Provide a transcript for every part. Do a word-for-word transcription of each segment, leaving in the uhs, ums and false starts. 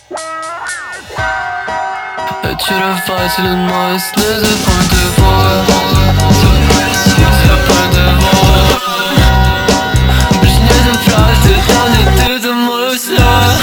Очарователен мой сны, запомни его, запомни его. Больше нету правды, там где ты, там мой взгляд.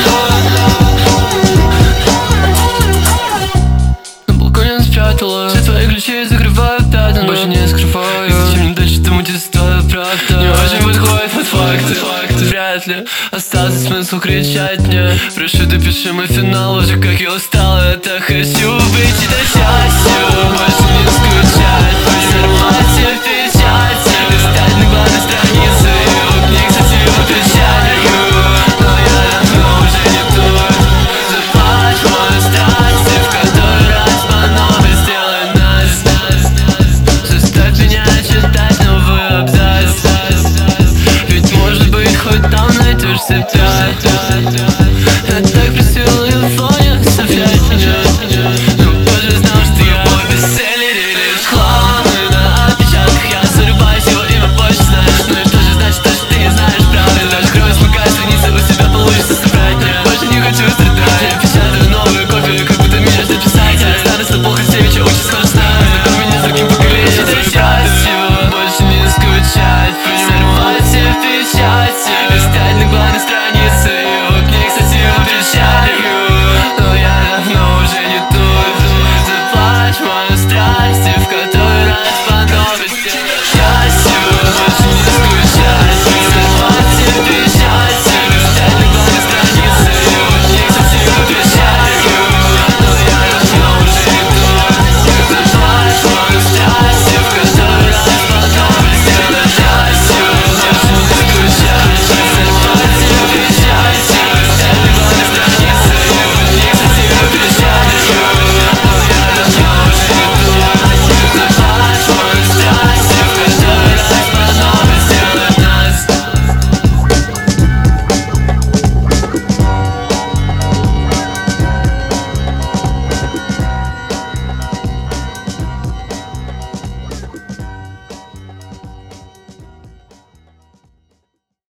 На балконе спрятала все твои ключи, закрываю пятна, больше не скрываю. И зачем мне дальше думать, если твоя правда не очень подходит под факты. Вряд ли остался смысл кричать мне. Прошу, допиши мой финал, уже как я устал. Я так хочу быть этой частью, больше не скучать, разорвать все печати, листать на главной странице его книг со всего печалью. Но я давно уже не тут. Заплачь мою страсть, в который раз по новой сделай нас. Заставь меня читать новый абзац, ведь может быть хоть там найдешь себя.